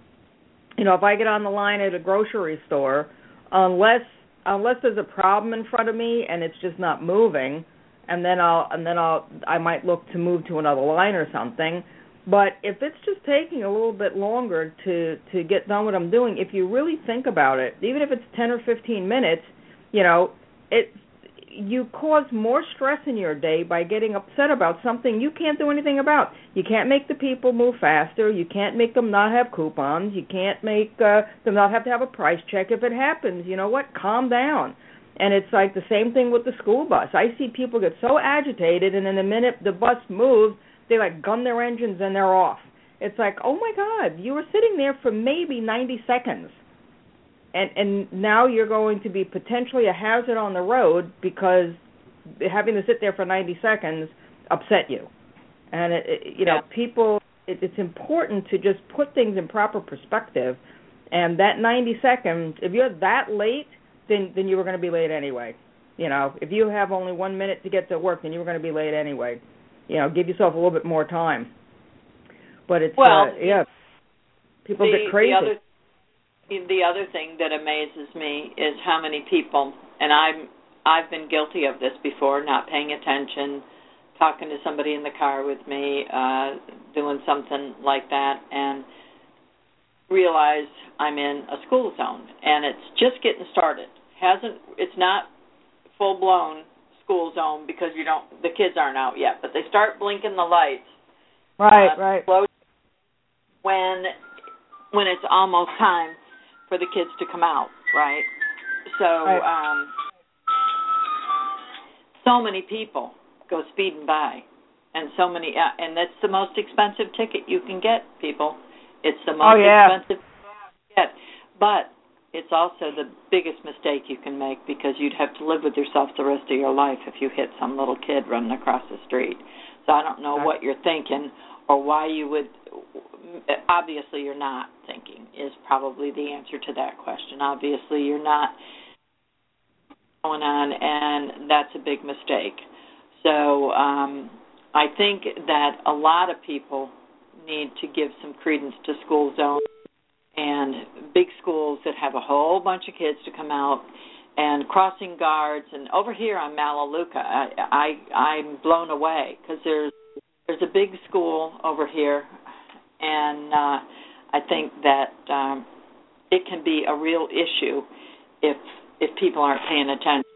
You know, if I get on the line at a grocery store, unless unless there's a problem in front of me and it's just not moving, and then I'll and then I'll I might look to move to another line or something. But if it's just taking a little bit longer to to get done what I'm doing, if you really think about it, even if it's ten or fifteen minutes, you know, it you cause more stress in your day by getting upset about something you can't do anything about. You can't make the people move faster. You can't make them not have coupons. You can't make uh, them not have to have a price check. If it happens, you know what? Calm down. And it's like the same thing with the school bus. I see people get so agitated, and in a minute the bus moves, they like gun their engines and they're off. It's like, oh my God, you were sitting there for maybe ninety seconds. And and now you're going to be potentially a hazard on the road because having to sit there for ninety seconds upset you. And, it, it, you know, yeah. people, it, it's important to just put things in proper perspective. And that ninety seconds, if you're that late, then, then you were going to be late anyway. You know, if you have only one minute to get to work, then you were going to be late anyway. You know, give yourself a little bit more time. But it's, well, uh, yeah, people the, get crazy. The other The other thing that amazes me is how many people, and I'm, I've been guilty of this before, not paying attention, talking to somebody in the car with me, uh, doing something like that, and realize I'm in a school zone, and it's just getting started. Hasn't It's not full-blown school zone because you don't, the kids aren't out yet, but they start blinking the lights. Right, uh, right. When when it's almost time for the kids to come out, right? So, right. um, so many people go speeding by, and so many, uh, and that's the most expensive ticket you can get, people. It's the most oh, yeah. expensive ticket you can get, but it's also the biggest mistake you can make because you'd have to live with yourself the rest of your life if you hit some little kid running across the street. So I don't know right. what you're thinking or why you would. Obviously, you're not thinking is probably the answer to that question. Obviously, you're not going on, and that's a big mistake. So um, I think that a lot of people need to give some credence to school zones and big schools that have a whole bunch of kids to come out and crossing guards. And over here on Malaluca, I, I, I'm blown away because there's, there's a big school over here. And uh, I think that um, it can be a real issue if if people aren't paying attention.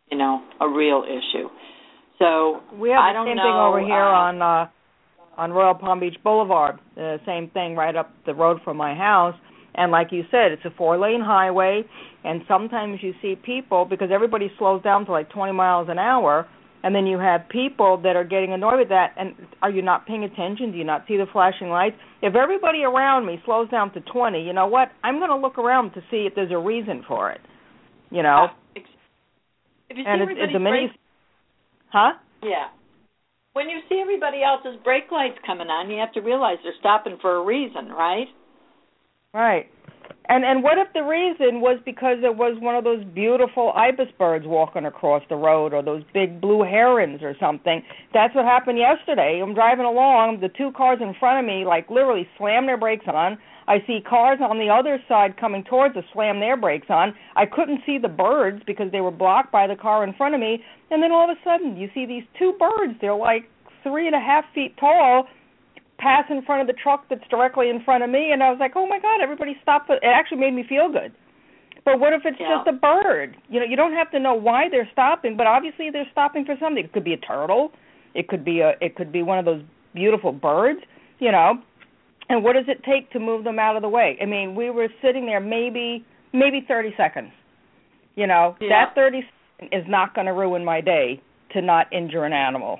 you know, a real issue. So we have I the don't same know, thing over here uh, on uh, on Royal Palm Beach Boulevard. The uh, same thing right up the road from my house. And like you said, it's a four-lane highway, and sometimes you see people, because everybody slows down to like twenty miles an hour, and then you have people that are getting annoyed with that, and are you not paying attention? Do you not see the flashing lights? If everybody around me slows down to twenty, you know what? I'm going to look around to see if there's a reason for it, you know? Uh, if you see and it's, everybody it's the minute brake, Huh? Yeah. When you see everybody else's brake lights coming on, you have to realize they're stopping for a reason, right? Right. And and what if the reason was because there was one of those beautiful ibis birds walking across the road, or those big blue herons or something? That's what happened yesterday. I'm driving along, the two cars in front of me like literally slam their brakes on. I see cars on the other side coming towards us slam their brakes on. I couldn't see the birds because they were blocked by the car in front of me. And then all of a sudden you see these two birds. They're like three and a half feet tall, pass in front of the truck that's directly in front of me, and I was like, oh, my God, everybody stop. It actually made me feel good. But what if it's yeah. just a bird? You know, you don't have to know why they're stopping, but obviously they're stopping for something. It could be a turtle. It could be a. It could be one of those beautiful birds, you know. And what does it take to move them out of the way? I mean, we were sitting there maybe maybe thirty seconds. You know, yeah. that thirty seconds is not going to ruin my day to not injure an animal.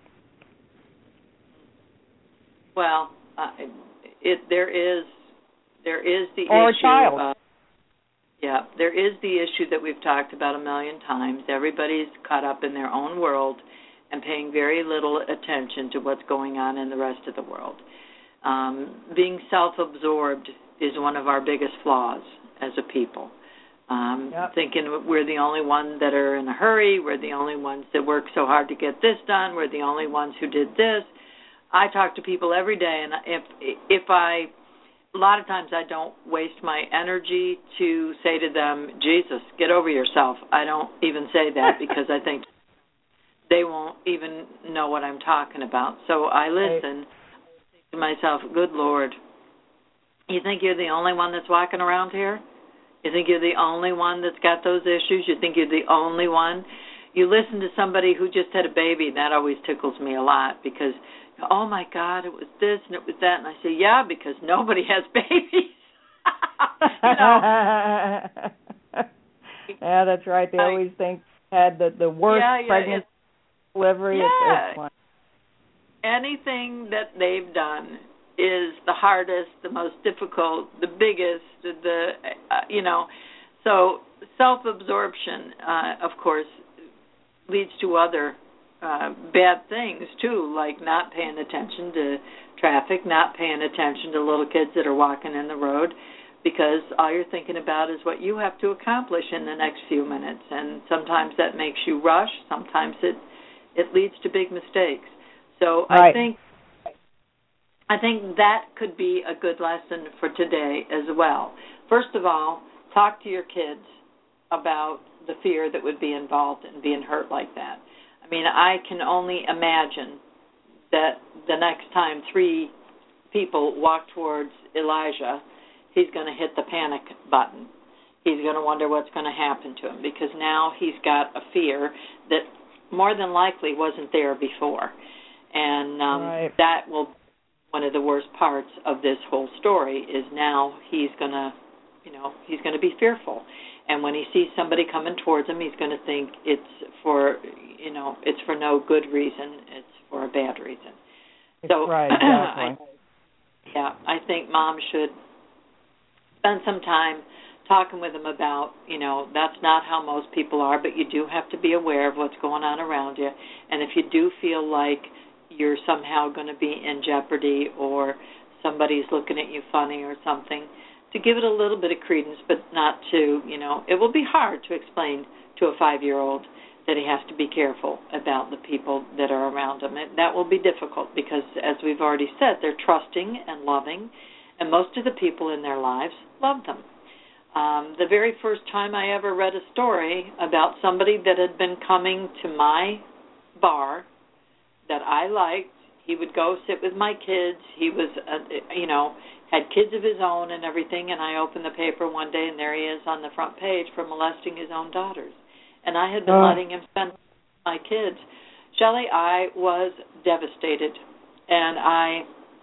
Well, uh, it there is there is the or issue. a child. Of, yeah, there is the issue that we've talked about a million times. Everybody's caught up in their own world and paying very little attention to what's going on in the rest of the world. Um, being self-absorbed is one of our biggest flaws as a people. Um, yep. Thinking we're the only ones that are in a hurry, we're the only ones that work so hard to get this done, we're the only ones who did this. I talk to people every day, and if if I, a lot of times I don't waste my energy to say to them, Jesus, get over yourself. I don't even say that because I think they won't even know what I'm talking about. So I listen right. to myself, good Lord, you think you're the only one that's walking around here? You think you're the only one that's got those issues? You think you're the only one? You listen to somebody who just had a baby, and that always tickles me a lot because, oh, my God, it was this and it was that. And I say, yeah, because nobody has babies. you know? Yeah, that's right. They I, always think had the, the worst yeah, yeah, pregnancy delivery. Yeah. It's, it's anything that they've done is the hardest, the most difficult, the biggest, the, uh, you know. So self-absorption, uh, of course, leads to other uh, bad things, too, like not paying attention to traffic, not paying attention to little kids that are walking in the road, because all you're thinking about is what you have to accomplish in the next few minutes. And sometimes that makes you rush. Sometimes it, it leads to big mistakes. So right. I think I think that could be a good lesson for today as well. First of all, talk to your kids about the fear that would be involved in being hurt like that. I mean, I can only imagine that the next time three people walk towards Elijah, he's going to hit the panic button. He's going to wonder what's going to happen to him because now he's got a fear that more than likely wasn't there before. And um, right. that will be one of the worst parts of this whole story is now he's going to, you know, he's going to be fearful. And when he sees somebody coming towards him, he's going to think it's for, you know, it's for no good reason. It's for a bad reason. It's so, right, exactly. I, yeah, I think mom should spend some time talking with him about, you know, that's not how most people are, but you do have to be aware of what's going on around you. And if you do feel like you're somehow going to be in jeopardy or somebody's looking at you funny or something, to give it a little bit of credence, but not to, you know, it will be hard to explain to a five-year-old that he has to be careful about the people that are around him. And that will be difficult because, as we've already said, they're trusting and loving, and most of the people in their lives love them. Um, the very first time I ever read a story about somebody that had been coming to my bar that I liked, he would go sit with my kids. He was, uh, you know, had kids of his own and everything, and I opened the paper one day, and there he is on the front page for molesting his own daughters. and I had been Oh. letting him spend my kids. Shelley, I was devastated, and I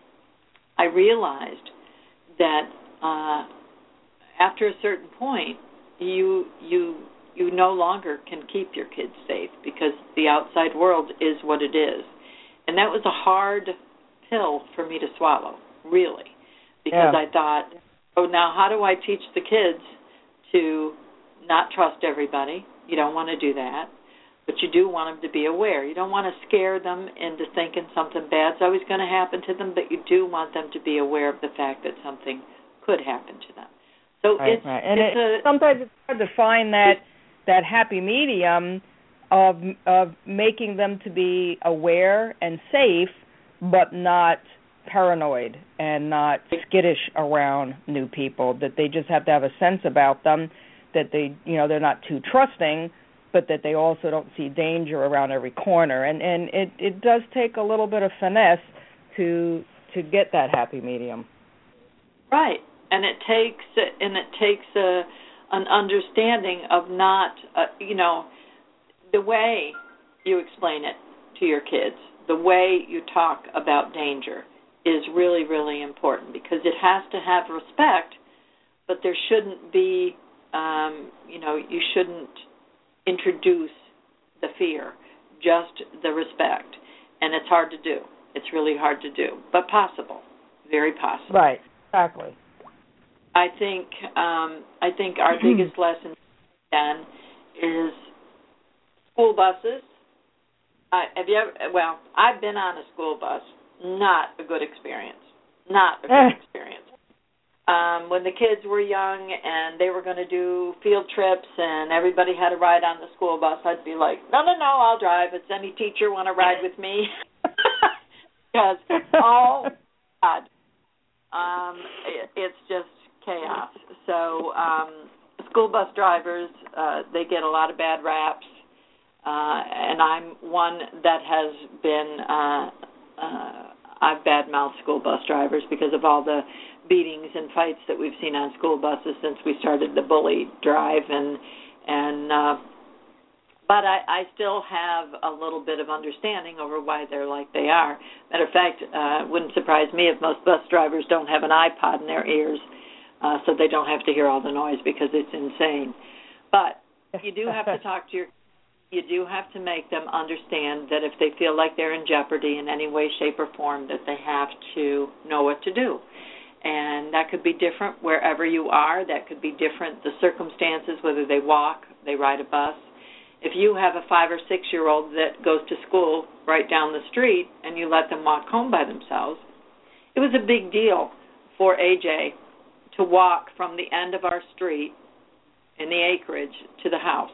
I realized that uh, after a certain point, you you you no longer can keep your kids safe because the outside world is what it is, and that was a hard pill for me to swallow, really, because Yeah. I thought, oh, now how do I teach the kids to not trust everybody? You don't want to do that. But you do want them to be aware. You don't want to scare them into thinking something bad's always going to happen to them, but you do want them to be aware of the fact that something could happen to them. So right, it's, right. And it's it, a, sometimes it's hard to find that that happy medium of of making them to be aware and safe, but not paranoid and not skittish around new people. That they just have to have a sense about them, that they, you know, they're not too trusting, but that they also don't see danger around every corner. And and it, it does take a little bit of finesse to to get that happy medium. Right, and it takes and it takes a an understanding of not, uh, you know, the way you explain it to your kids, the way you talk about danger is really, really important because it has to have respect, but there shouldn't be, um, you know, you shouldn't introduce the fear, just the respect. And it's hard to do. It's really hard to do, but possible, very possible. Right, exactly. I think um, I think our biggest lesson then is school buses. Uh, have you ever? Well, I've been on a school bus. Not a good experience. Not a good experience. Um, when the kids were young and they were going to do field trips and everybody had to ride on the school bus, I'd be like, no, no, no, I'll drive. Does any teacher want to ride with me? Because, oh, God, um, it, it's just chaos. So um, school bus drivers, uh, they get a lot of bad raps, uh, and I'm one that has been, uh, uh, I've badmouthed school bus drivers because of all the beatings and fights that we've seen on school buses since we started the bully drive, and and uh, but I, I still have a little bit of understanding over why they're like they are. Matter of fact, uh, it wouldn't surprise me if most bus drivers don't have an iPod in their ears, uh, so they don't have to hear all the noise because it's insane. But you do have to talk to your, you do have to make them understand that if they feel like they're in jeopardy in any way, shape, or form, that they have to know what to do. And that could be different wherever you are. That could be different, the circumstances, whether they walk, they ride a bus. If you have a five- or six-year-old that goes to school right down the street and you let them walk home by themselves, it was a big deal for A J to walk from the end of our street in the acreage to the house.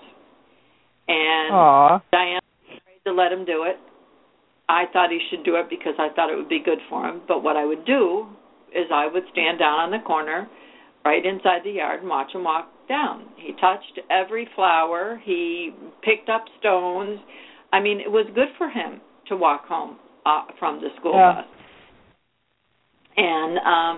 And Aww. Diane was afraid to let him do it. I thought he should do it because I thought it would be good for him. But what I would do is I would stand down on the corner right inside the yard and watch him walk down. He touched every flower. He picked up stones. I mean, it was good for him to walk home uh, from the school yeah. bus. And, um,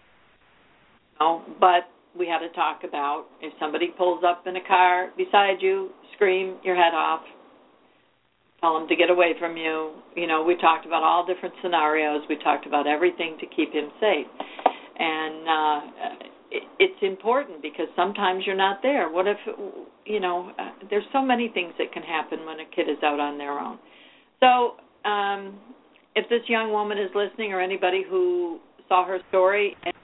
you know, but we had to talk about if somebody pulls up in a car beside you, scream your head off, tell them to get away from you. You know, we talked about all different scenarios. We talked about everything to keep him safe. And uh, it, it's important because sometimes you're not there. What if, you know, uh, there's so many things that can happen when a kid is out on their own. So um, if this young woman is listening or anybody who saw her story, and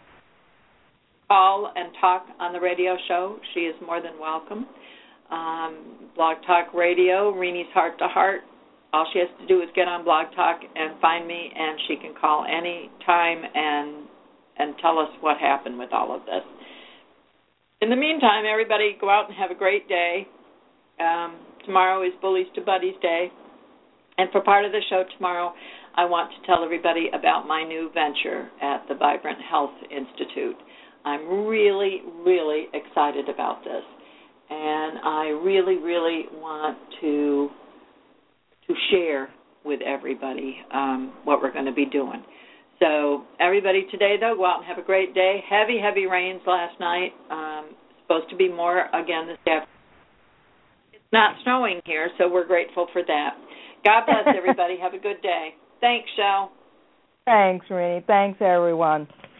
call and talk on the radio show, she is more than welcome. Um, Blog Talk Radio, Renie's Heart to Heart. All she has to do is get on Blog Talk and find me, and she can call any time and and tell us what happened with all of this. In the meantime, everybody go out and have a great day. Um, tomorrow is Bullies to Buddies Day. And for part of the show tomorrow, I want to tell everybody about my new venture at the Vibrant Health Institute. I'm really, really excited about this. And I really, really want to to share with everybody um, what we're going to be doing. So everybody today, though, go out and have a great day. Heavy, heavy rains last night. Um, supposed to be more again this afternoon. It's not snowing here, so we're grateful for that. God bless everybody. Have a good day. Thanks, Shel. Thanks, Renee. Thanks, everyone.